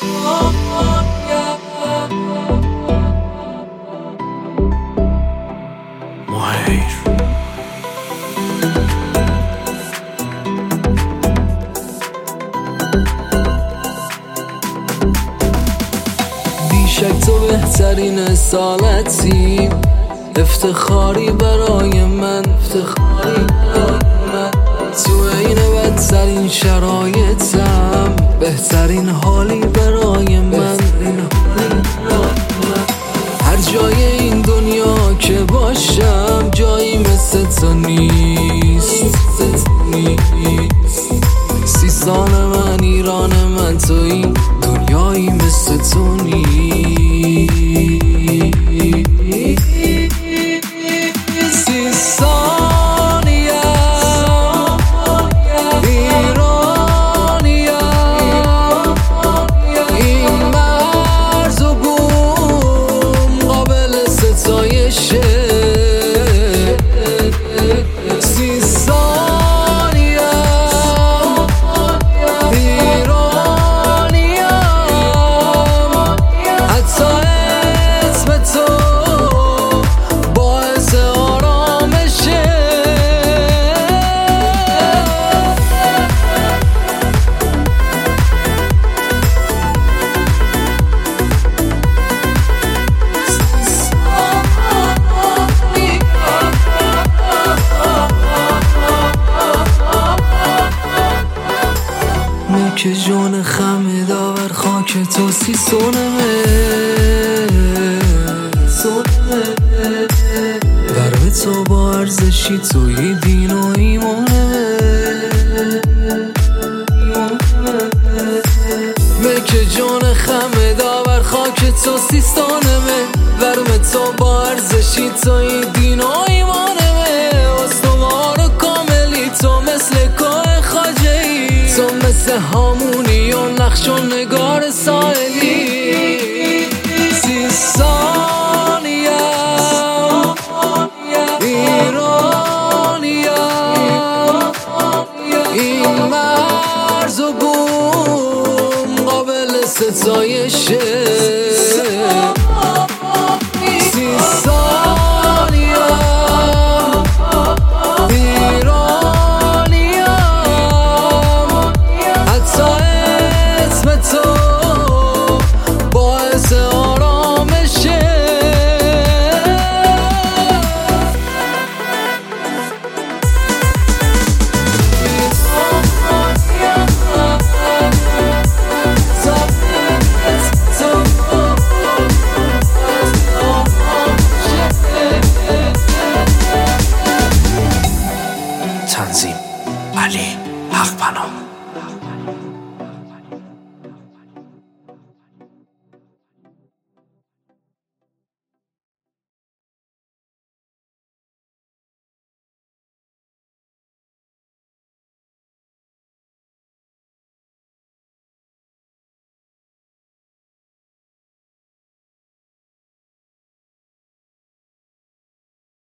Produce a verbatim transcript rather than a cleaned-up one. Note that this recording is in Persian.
بیشک تو بهترین سالتی، افتخاری برای من، افتخاری برای من. تو این بدترین شرایطم، بهترین حالی برای من. هر جای این دنیا که باشم، جایی مثل تو نیست. سیستان من، ایران من، تو این دنیایی مثل تو نیست. که جون خم داور خاک تو سیستانمه، ورم تو با ارزشی توی دین و ایمانمه. که جون خم داور خاک تو سیستانمه، ورم تو با ارزشی توی دین و ایمانمه. استوار و کاملی تو مثل که خاجه ای، تو مثل هامونی و نقش و نگار ساحلی. سیستانیم، ایرانیم، این مرز و بوم قابل ستایشه. تنظیم علی حقپناه.